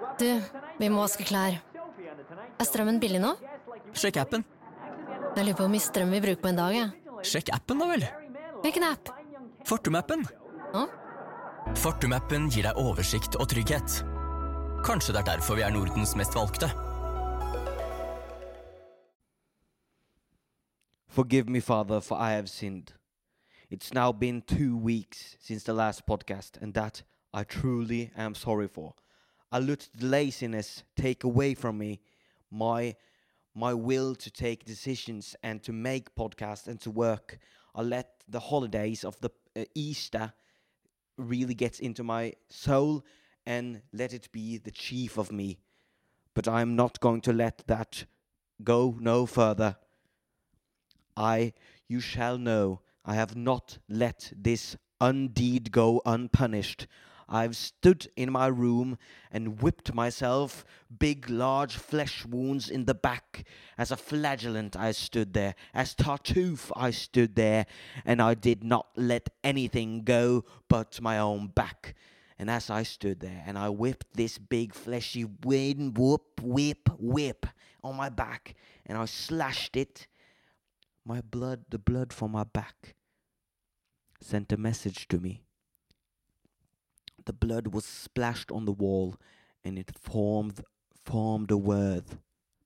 Du, vi må vaske klær. Strømmen billig nå? Sjekk appen. Jeg lurer på hvor mye strøm vi bruker på en dag, Sjekk appen da vel. Hvilken app? Fortum-appen. Nå? Fortum-appen gir deg oversikt og trygghet. Kanskje det derfor vi Nordens mest valgte. Forgive me, Father, for I have sinned. It's now been 2 weeks since the last podcast, and that I truly am sorry for. I let the laziness take away from me my will to take decisions and to make podcasts and to work. I let the holidays of the Easter really get into my soul and let it be the chief of me. But I'm not going to let that go no further. You shall know, I have not let this undeed go unpunished. I've stood in my room and whipped myself big, large flesh wounds in the back. As a flagellant I stood there, as Tartuffe I stood there, and I did not let anything go but my own back. And as I stood there, and I whipped this big fleshy whip on my back, and I slashed it, the blood from my back sent a message to me. The blood was splashed on the wall, and it formed a word.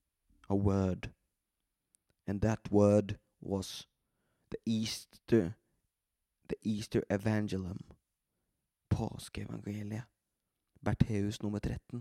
And that word was the Easter Evangelium. Påskeevangeliet. Bertheus nummer 13.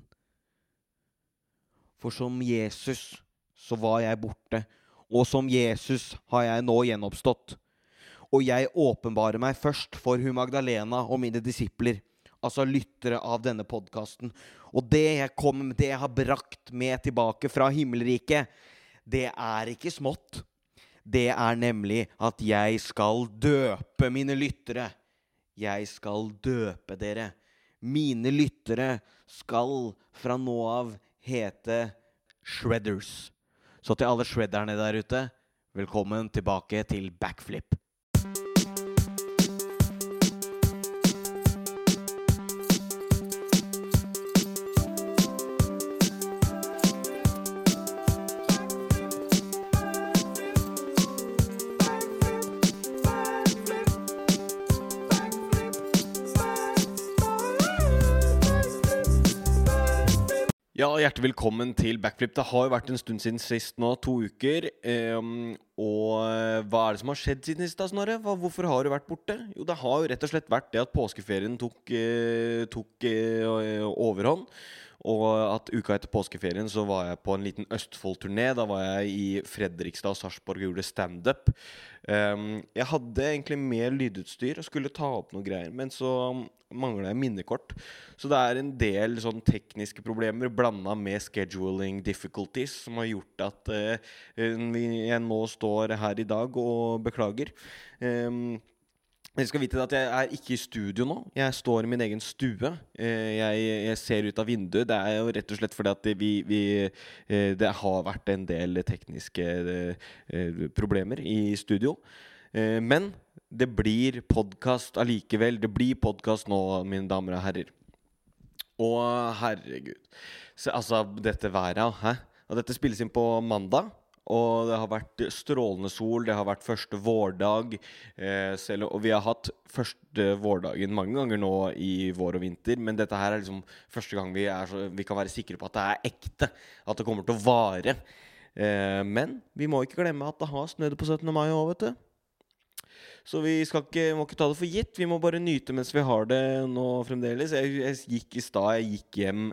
For som Jesus så var jeg borte, og som Jesus har jeg nå gjenoppstått. Og jeg åpenbarer meg først for hun Magdalena og mine disipler, altså lyttere av denne podcasten. Og det jeg har brakt med tilbake fra himmelriket, det ikke smått. Det nemlig at jeg skal døpe mine lyttere. Jeg skal døpe dere. Mine lyttere skal fra nå av hete Shredders. Så til alle shredderne der ute, velkommen tilbake til Backflip. Ja, hjertelig velkommen til Backflip. Det har jo vært en stund siden sist nå, 2 uker. Og hva det som har skjedd siden sist da, Snorre? Hvorfor har du vært borte? Jo, det har jo rett og slett vært det at påskeferien tok overhånd. Og at uka etter påskeferien så var jeg på en liten Østfold-turné. Da var jeg i Fredrikstad og Sarpsborg og gjorde stand-up. Jeg hadde egentlig mer lydutstyr og skulle ta opp noe greier, men så manglet jeg minnekort. Så det en del sånn tekniske problemer blandet med scheduling difficulties som har gjort at jeg nå står her i dag og beklager. Jeg skal vite at jeg ikke i studio nå. Jeg står i min egen stue. Jeg ser ut av vinduet. Det jo rett og slett fordi at det har vært en del tekniske problemer i studio. Men det blir podcast allikevel. Det blir podcast nå, mine damer og herrer. Og herregud. Så, altså, dette været, hæ? Og dette spilles inn på mandag. Og det har vært strålende sol, det har vært første vårdag, og vi har hatt første vårdagen mange ganger nå i vår og vinter, men dette her liksom første gang vi kan være sikre på at det ekte, at det kommer til å vare. Men vi må ikke glemme at det har snødd på 17. mai også, vet du. Så vi må ikke ta det for gitt, vi må bare nyte mens vi har det nå fremdeles. Jeg gikk hjem,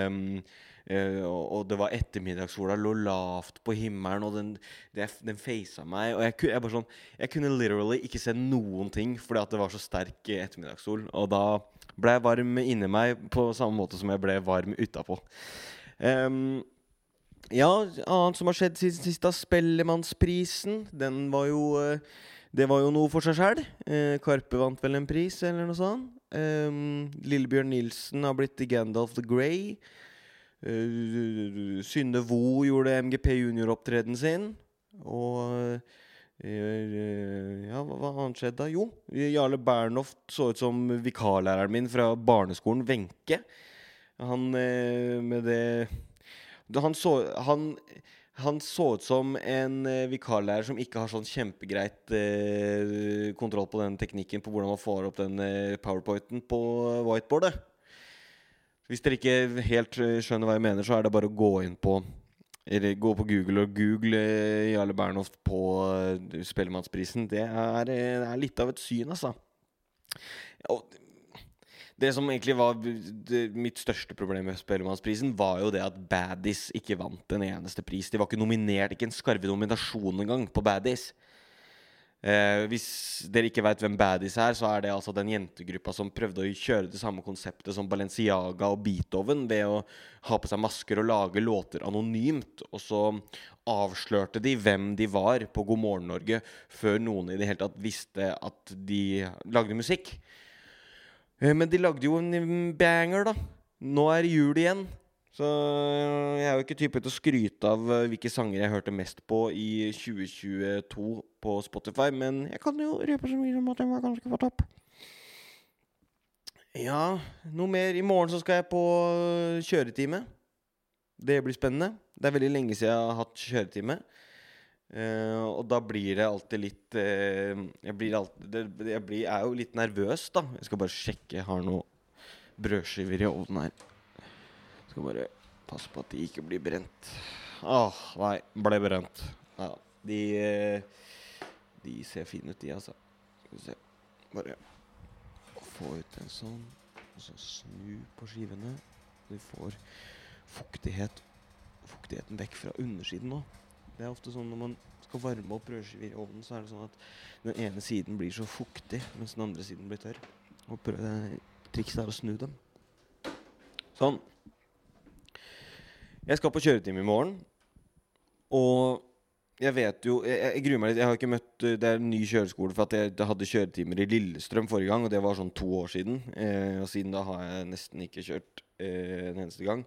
og det var ettermiddagssola lå lavt på himmelen, og den feisa meg, og jeg kunne literally ikke se noen ting, fordi at det var så sterk ettermiddagssol, og da ble jeg varm inni meg på samme måte som jeg ble varm utenpå. Ja, annet som har skjedd siden sist, Spellemannsprisen, det var jo noe for seg selv. Karpe vant vel en pris, eller noe sånt. Lillebjørn Nilsen har blitt Gandalf the Grey. Synne Vo gjorde MGP Junior-opptreden sin. Og ja, hva annet skjedde da? Jo, Jarle Bernhoft så ut som vikarlæreren min fra barneskolen, Wenche. Med det han så, han så ut som en vikarlærer som ikke har sånn kjempegreit kontroll på den teknikken på hvordan man får opp den PowerPointen på whiteboardet. Hvis dere ikke helt skjønner hva jeg mener, så det bare å gå inn på eller gå på Google og google Jarle Bernhoft på Spellemannsprisen. Det litt av et syn, altså. Og det som egentlig var mitt største problem med Spellemannsprisen, var jo det at Baddies ikke vant en eneste pris. De var ikke nominert, ikke en skarve nominasjon engang på Baddies. Hvis dere ikke vet hvem Baddies så det altså den jentegruppa som prøvde å kjøre det samme konseptet som Balenciaga og Beethoven ved å ha på seg masker og lage låter anonymt, og så avslørte de hvem de var på God Morgen Norge før noen i det hele tatt visste at de lagde musikk. Men de lagde jo en banger da. Nå det jul igjen. Så jeg jo ikke typen til å skryte av hvilke sanger jeg hørte mest på i 2022 på Spotify, men jeg kan jo røpe så mye som at den var ganske på topp. Ja, noe mer. I morgen så skal jeg på kjøretime. Det blir spennende. Det veldig lenge siden jeg har hatt kjøretime. Og da blir det alltid litt jeg jo litt nervøs da. Jeg skal bare sjekke. Jeg har noen brødskiver i ovnen her. Skal bare passe på at de ikke blir brent. Nei, ble brent. Ja, de ser fine ut, de, altså. Skal vi se. Bare få ut en sånn, og så snu på skivene. Vi får fuktigheten vekk fra undersiden nå. Det ofte sånn når man skal varme opp brødskiver i ovnen, så det sånn at den ene siden blir så fuktig, mens den andre siden blir tørr. Og trikset å snu dem. Sånn. Jeg skal på kjøretime i morgen, og jeg vet jo, jeg gruer meg litt, jeg har ikke møtt, det en ny kjøreskole, for at jeg hadde kjøretimer i Lillestrøm forrige gang, og det var sånn 2 år siden, og siden da har jeg nesten ikke kjørt en eneste gang.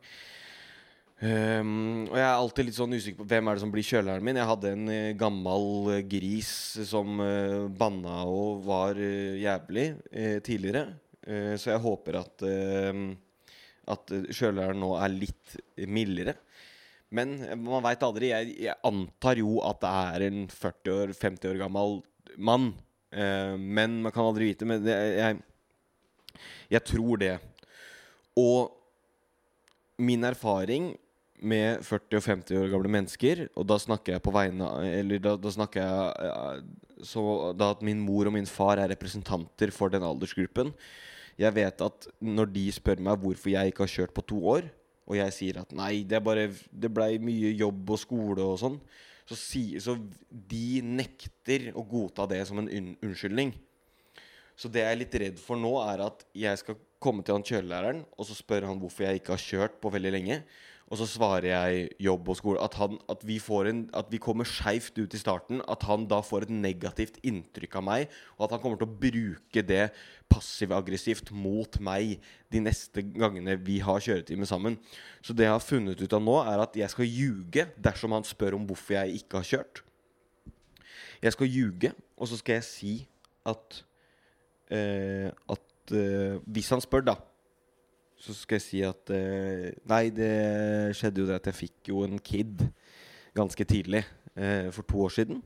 Og jeg alltid litt sånn usikker på hvem det som blir kjørelæreren min. Jeg hadde en gammel gris som banna og var jævlig tidligere, så jeg håper at kjørelæreren nå litt mildere. Men man vet aldri. Jeg antar jo at det en 40-50 år gammel mann. Men man kan aldri vite. Men jeg tror det. Og min erfaring med 40 og 50 år gamle mennesker, og da snakker jeg på vegne, eller da snakker jeg så da at min mor og min far representanter for den aldersgruppen. Jeg vet at når de spør meg hvorfor jeg ikke har kjørt på 2 år, og jeg sier at nei, det ble mye jobb og skole og sånn, så de nekter å godta det som en unnskyldning. Så det jeg litt redd for nå at jeg skal komme til han kjørelæreren, og så spør han hvorfor jeg ikke har kjørt på veldig lenge, og så svarer jeg jobb og skole, at vi kommer skjevt ut i starten, at han da får et negativt inntrykk av meg, og at han kommer til å bruke det passiv-aggressivt mot meg de neste gangene vi har kjøretime sammen. Så det jeg har funnet ut av nå at jeg skal ljuge dersom han spør om hvorfor jeg ikke har kjørt. Jeg skal ljuge, og så skal jeg si at hvis han spør da, så skal jeg si at nei, det skjedde jo det at jeg fikk jo en kid ganske tidlig for 2 år siden.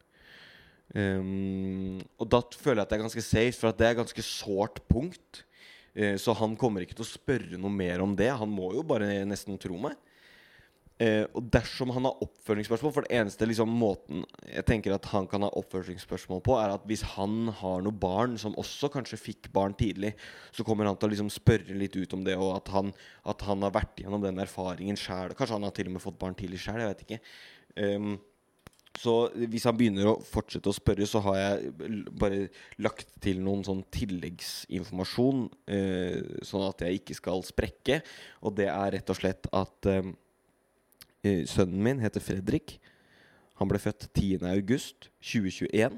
Og da føler jeg at det ganske safe, for at det ganske sårt punkt. Så han kommer ikke til å spørre noe mer om det. Han må jo bare nesten tro meg. Og dersom han har oppfølgingsspørsmål, for det eneste liksom, måten jeg tenker at han kan ha oppfølgingsspørsmål på at hvis han har noen barn som også kanskje fikk barn tidlig, så kommer han til å liksom spørre litt ut om det, og at han har vært gjennom den erfaringen selv. Kanskje han har til og med fått barn tidlig selv, jeg vet ikke. Så hvis han begynner å fortsette å spørre, så har jeg bare lagt til noen sånn tilleggsinformasjon, sånn at jeg ikke skal sprekke, og det rett og slett at sønnen min heter Fredrik. Han ble født 10. august 2021.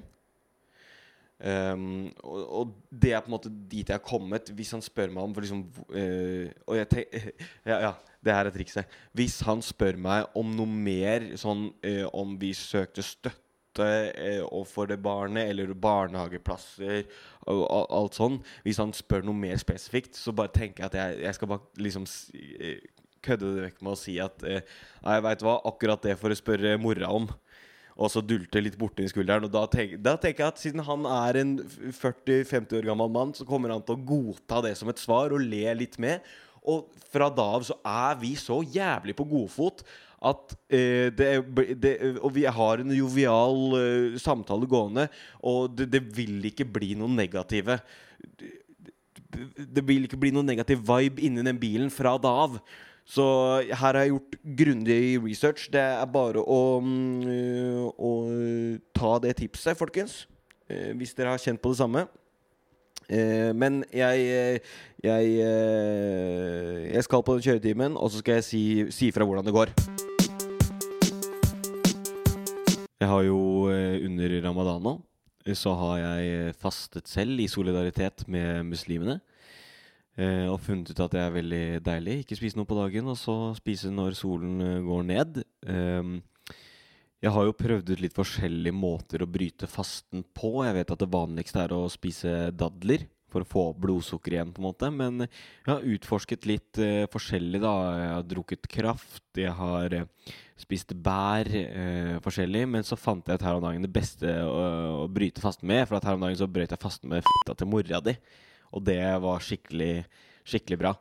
Og det på en måte dit jeg har kommet. Hvis han spør meg om for liksom, og jeg ja, det trikset. Hvis han spør meg om noe mer sånn, om vi søkte støtte og for det barnet, eller barnehageplasser og alt sånn. Hvis han spør noe mer spesifikt, så bare tenker jeg at jeg skal bare liksom kødde det vekk med å si at nei, vet du hva, akkurat det for å spørre mora om. Og så dulte litt borti skulderen. Og da tenker jeg at siden han en 40-50 år gammel mann, så kommer han til å godta det som et svar og le litt med. Og fra da av så vi så jævlig på godfot at og vi har en jovial samtale gående, og det vil ikke bli noe negative. Det vil ikke bli noen negativ vibe inni den bilen fra da av. Så her har jeg gjort grundig research. Det bare å ta det tipset, folkens, hvis dere har kjent på det samme. Men jeg skal på den kjøretimen, og så skal jeg si fra hvordan det går. Jeg har jo under Ramadan nå, så har jeg fastet selv i solidaritet med muslimene. Og funnet ut at det veldig deilig. Ikke spise noe på dagen, og så spise når solen går ned. Jeg har jo prøvd ut litt forskjellige måter å bryte fasten på. Jeg vet at det vanligste å spise dadler for å få blodsukker igjen på en måte. Men jeg har utforsket litt forskjellig da. Jeg har drukket kraft, jeg har spist bær forskjellig. Men så fant jeg ut her om dagen det beste å bryte fasten med. For at her om dagen så brøt jeg fasten med fitta til mora di. Og det var skikkelig bra.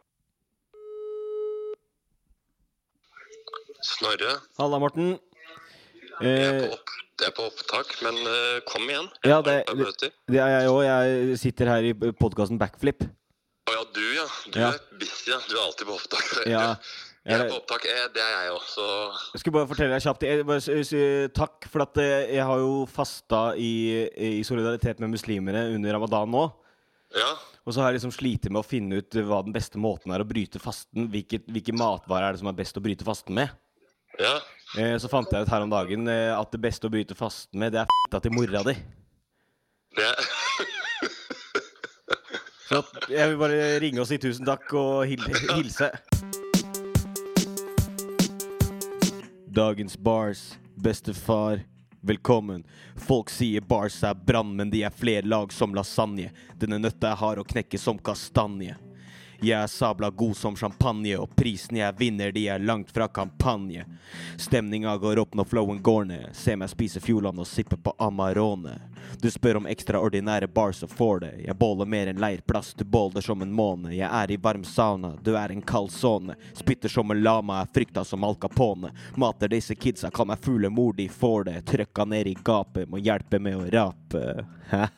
Snorre. Halla, Morten. Jeg på opptak, men kom igjen. Ja, det jeg også. Jeg sitter her i podcasten Backflip. Ja, du busy, ja. Du alltid på opptak. Ja. Jeg på opptak, det jeg også. Jeg skulle bare fortelle deg kjapt. Takk for at jeg har jo fastet i solidaritet med muslimere under Ramadan nå. Ja. Og så har jeg liksom slitt med å finne ut hva den beste måten å bryte fasten. Hvilke matvarer det som best å bryte fasten med? Ja. Så fant jeg ut her om dagen at det beste å bryte fasten med, det fitta til mora di. Det Så jeg vil bare ringe og si tusen takk og hilse. Dagens bars, bestefar. Velkommen. Folk sier bars brann, men de flere lag som lasagne. Denne nøtta har å knekke som kastanje. Jeg sabla god som champagne, og prisen jeg vinner, de langt fra kampanje. Stemninga går opp når flowen går ned. Se meg spise fjolene og sippe på Amarone. Du spør om ekstraordinære bars og får det. Jeg båler mer enn leirplass, du båler som en måne. Jeg i varm sauna, du en kald zone. Spytter som en lama, frykta som Al Capone. Mater disse kidsa, kan meg fule mor, de får det. Trykka ned i gapet, må hjelpe med å rape.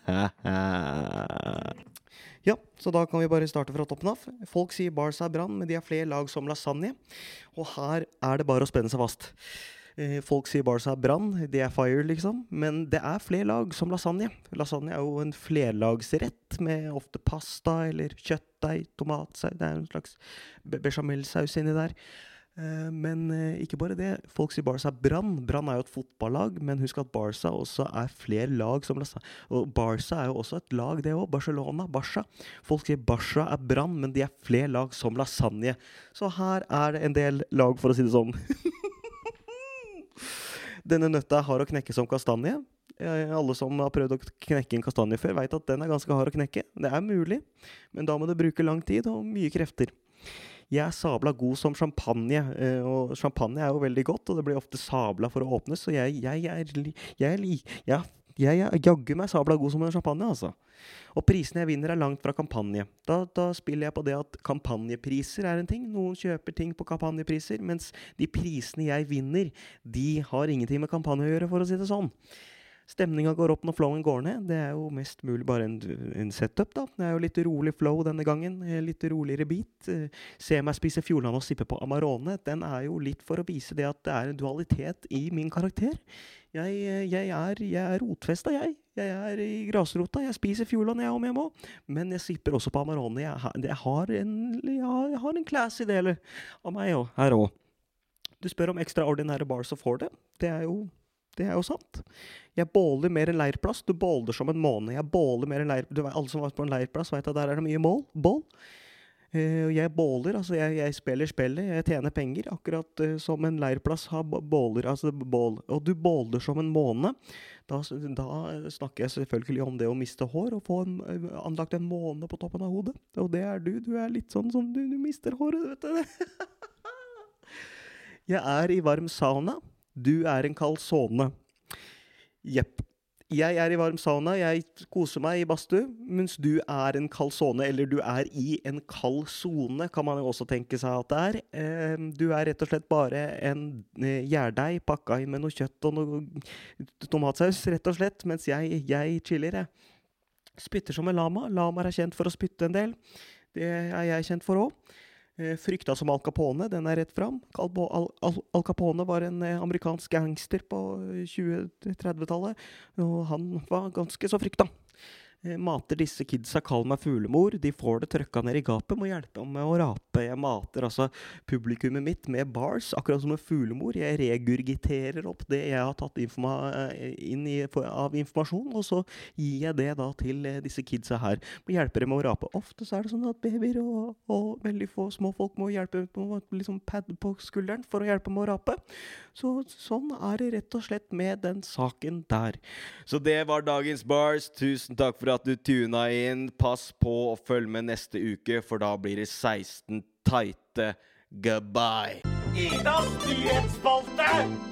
Ja, så da kan vi bare starte fra toppen av. Folk sier bars brann, men de har flere lag som lasagne. Og her det bare å spenne seg fast. Folk sier bars brann, det fire liksom. Men det flere lag som lasagne. Lasagne jo en flerlagsrett med ofte pasta eller kjøttdeig, tomatsaus. Det en slags bechamelsaus inni der. Men ikke bare det. Folk sier Barca Brann. Brann jo et fotballag, men husk at Barca også flere lag som lasagne. Og Barca jo også et lag, det også. Barcelona, Barca. Folk sier Barca Brann, men de flere lag som lasagne. Så her det en del lag, for å si det sånn. Denne nøtta har å knekke som kastanje. Alle som har prøvd å knekke en kastanje før vet at den ganske hard å knekke. Det mulig, men da må du bruke lang tid og mye krefter. Jeg sabla god som champagne, og champagne jo veldig godt, og det blir ofte sabla for å åpnes, så jeg jagger meg sabla god som en champagne, altså. Og prisene jeg vinner langt fra kampanje. Da spiller jeg på det at kampanjepriser en ting. Noen kjøper ting på kampanjepriser, mens de prisene jeg vinner, de har ingenting med kampanje å gjøre, for å si det sånn. Stemningen går opp når flowen går ned. Det jo mest mulig bare en setup da. Det jo litt rolig flow denne gangen. Litt roligere beat. Se meg spise fjolene og sippe på Amarone. Den jo litt for å vise det at det en dualitet i min karakter. Jeg rotfesta, jeg. Jeg i grasrota. Jeg spiser fjolene, jeg om jeg må. Men jeg sipper også på Amarone. Jeg har en classy del av meg også, her også. Du spør om ekstraordinære bars og får det. Det jo sant. Jeg båler mer enn leirplass. Du båler som en måne. Jeg båler mer enn leirplass. Alle som var på en leirplass vet at der det mye bål. Jeg båler, altså jeg spiller spillet, jeg tjener penger, akkurat som en leirplass har båler, altså bål. Og du båler som en måne. Da snakker jeg selvfølgelig om det å miste hår og få anlagt en måne på toppen av hodet. Og det er du litt sånn som du mister håret, vet du. Jeg er i varm sauna, du er en kalsone. Jepp. Jeg er i varm sauna, jeg koser meg i badstue, mens du er en kalsone, eller du er i en kald zone, kan man jo også tenke seg at det er. Du er rett og slett bare en gjærdeig pakka inn med noe kjøtt og noe tomatsaus, rett og slett, mens jeg chiller, jeg. Spytter som en lama. Lamaer er kjent for å spytte en del. Det er jeg kjent for også. Frykta som Al Capone, den er rett fram. Al Capone var en amerikansk gangster på 20-30-tallet, og han var ganske så frykta. Mater disse kidsa, kall meg fuglemor, de får det trøkka ned i gapet, må hjelpe dem med å rape. Jeg mater altså publikummet mitt med bars, akkurat som en fuglemor. Jeg regurgiterer opp det jeg har tatt inn av informasjon, og så gir jeg det da til disse kidsa her. Må hjelpe dem med å rape. Ofte så er det sånn at babyer og veldig få små folk må hjelpe med liksom pad på skulderen for å hjelpe med å rape. Sånn er det rett og slett med den saken der. Så det var dagens bars. Tusen takk for at du tuna inn. Pass på å følge med neste uke, for da blir det 16 tighte. Goodbye. Idas nyhetsspalte!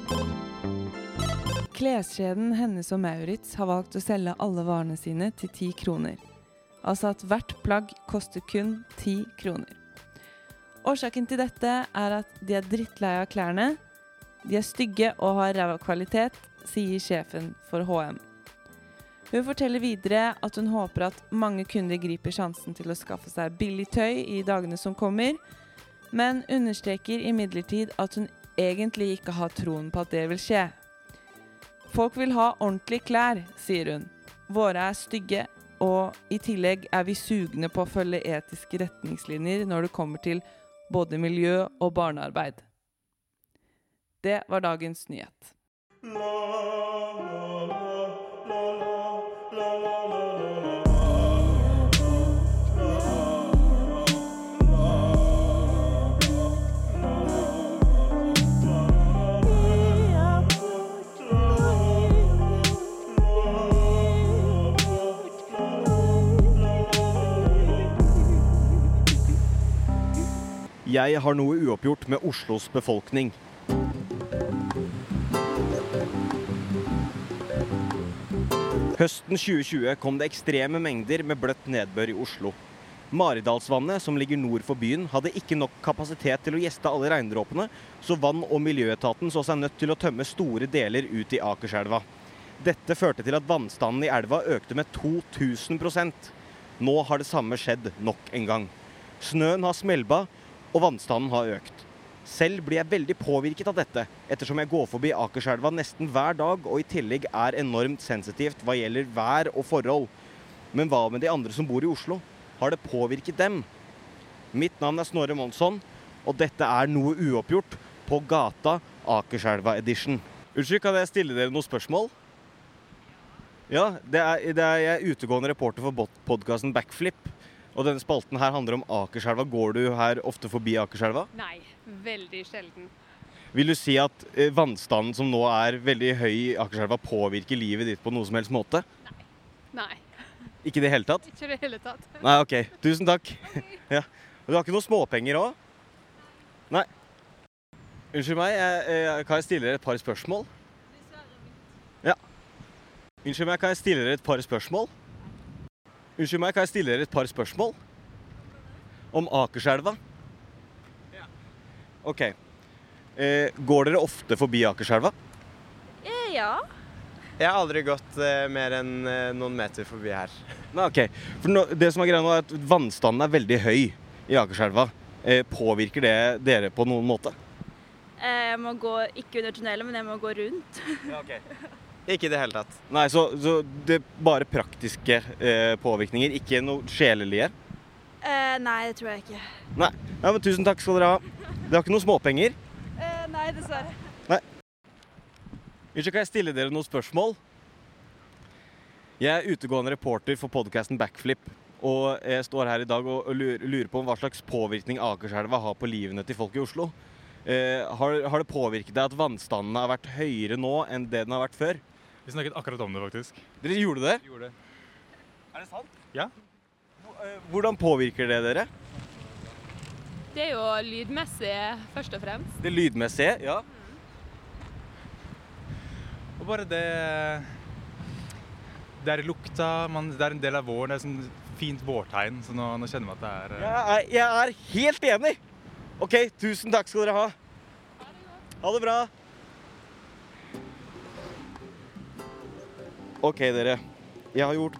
Kleskjeden Hennes og Maurits har valgt å selge alle varene sine til 10 kroner. Altså at hvert plagg koster kun 10 kroner. Årsaken til dette er at de er drittlei av klærne. De er stygge og har ræva kvalitet, sier sjefen for H&M. Hun forteller videre at hun håper at mange kunder griper sjansen til å skaffe seg billig tøy i dagene som kommer, men understreker imidlertid at hun egentlig ikke har troen på at det vil skje. Folk vil ha ordentlige klær, sier hun. Våre er stygge, og i tillegg er vi sugne på å følge etiske retningslinjer når det kommer til både miljø og barnearbeid. Det var dagens nyhet. Jeg har noe uoppgjort med Oslos befolkning. Høsten 2020 kom det ekstreme mengder med bløtt nedbør i Oslo. Maridalsvannet, som ligger nord for byen, hadde ikke nok kapasitet til å gjeste alle regndråpene, så vann- og miljøetaten så seg nødt til å tømme store deler ut i Akerselva. Dette førte til at vannstanden i elva økte med 2000%. Nå har det samme skjedd nok en gang. Snøen har smelba, og vannstanden har økt. Selv blir jeg veldig påvirket av dette, ettersom jeg går forbi Akerselva nesten hver dag, og i tillegg er enormt sensitivt hva gjelder vær og forhold. Men hva med de andre som bor i Oslo? Har det påvirket dem? Mitt navn er Snorre Monsson, og dette er noe uoppgjort på gata Akerselva Edition. Unnskyld, kan jeg stille dere noen spørsmål? Ja, det er jeg utegående reporter for podcasten Backflip. Og denne spalten her handler om Akerselva. Går du her ofte forbi Akerselva? Nei, veldig sjelden. Vil du si at vannstanden som nå er veldig høy i Akerselva påvirker livet ditt på noe som helst måte? Nei. Ikke det hele tatt? Ikke det hele tatt. Nei, ok. Tusen takk. Ja. Og du har ikke noen småpenger også? Nei. Unnskyld meg, kan jeg stille dere et par spørsmål? Ja. Unnskyld meg, kan jeg stille dere et par spørsmål? Unnskyld meg, kan jeg stille dere et par spørsmål? Om Akerselva? Ja. Ok. Går dere ofte forbi Akerselva? Ja. Jeg har aldri gått mer enn noen meter forbi her. Nei, ok. For det som er greia nå er at vannstanden er veldig høy i Akerselva. Påvirker det dere på noen måte? Jeg må gå ikke under tunnelet, men jeg må gå rundt. Ja, ok. Ikke i det hele tatt. Nei, så det er bare praktiske påvirkninger, ikke noe sjelelige? Nei, det tror jeg ikke. Nei, ja, men tusen takk skal dere ha. Dere har ikke noen småpenger? Nei, dessverre. Nei. Unnskyld, kan jeg stille dere noen spørsmål? Jeg er utegående reporter for podcasten Backflip. Og jeg står her i dag og lurer på hva slags påvirkning Akerselva har på livene til folk i Oslo. Har det påvirket deg at vannstanden har vært høyere nå enn det den har vært før? Vi snakket akkurat om det, faktisk. Dere gjorde det? Vi gjorde det. Er det sant? Ja. Hvordan påvirker det dere? Det jo lydmessig, først og fremst. Det lydmessige, ja. Og bare det lukta, det en del av våren, det sånn fint vårtegn, så nå kjenner vi at det Jeg helt enig! Ok, tusen takk skal dere ha. Ha det bra. Ok, dere. Jeg har gjort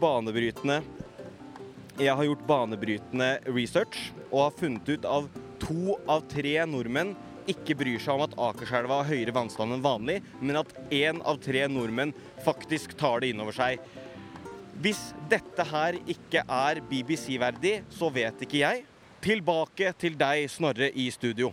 banebrytende research og har funnet ut av 2 av 3 nordmenn ikke bryr seg om at Akerselva har høyere vannstand enn vanlig, men at 1 av 3 nordmenn faktisk tar det innover seg. Hvis dette her ikke er BBC-verdig, så vet ikke jeg. Tilbake til deg, Snorre, i studio.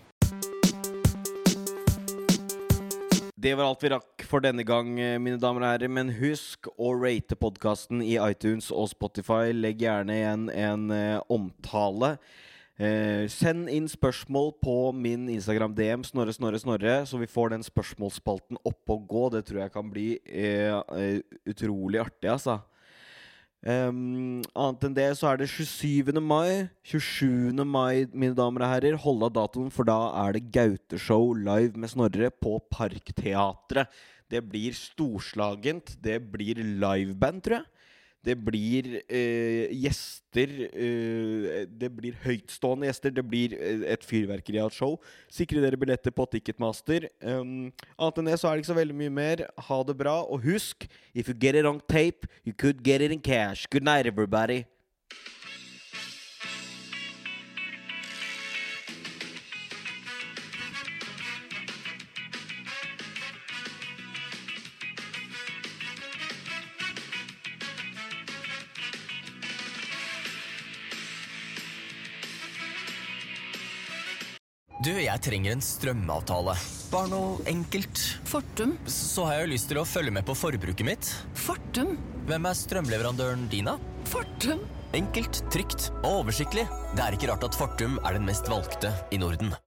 Det var alt vi rakk for denne gang, mine damer og herrer, men husk å rate podcasten i iTunes og Spotify. Legg gjerne igjen en omtale. Send inn spørsmål på min Instagram DM, Snorre, så vi får den spørsmålsspalten opp og gå. Det tror jeg kan bli utrolig artig, altså. Annet enn det så er det 27. mai, mine damer og herrer. Hold av datoen, for da er det Gaute-show live med Snorre på Parkteatret. Det blir storslagent, det blir liveband, tror jeg. Det blir gjester, det blir høytstående gjester, det blir et fyrverkerialt show. Sikre dere billetter på Ticketmaster. Annet enn det så er det ikke så veldig mye mer. Ha det bra, og husk, if you get it on tape, you could get it in cash. Good night, everybody. Du, jeg trenger en strømavtale. Bare noe enkelt. Fortum. Så har jeg jo lyst til å følge med på forbruket mitt. Fortum. Hvem er strømleverandøren din da? Fortum. Enkelt, trygt og oversiktlig. Det er ikke rart at Fortum er den mest valgte i Norden.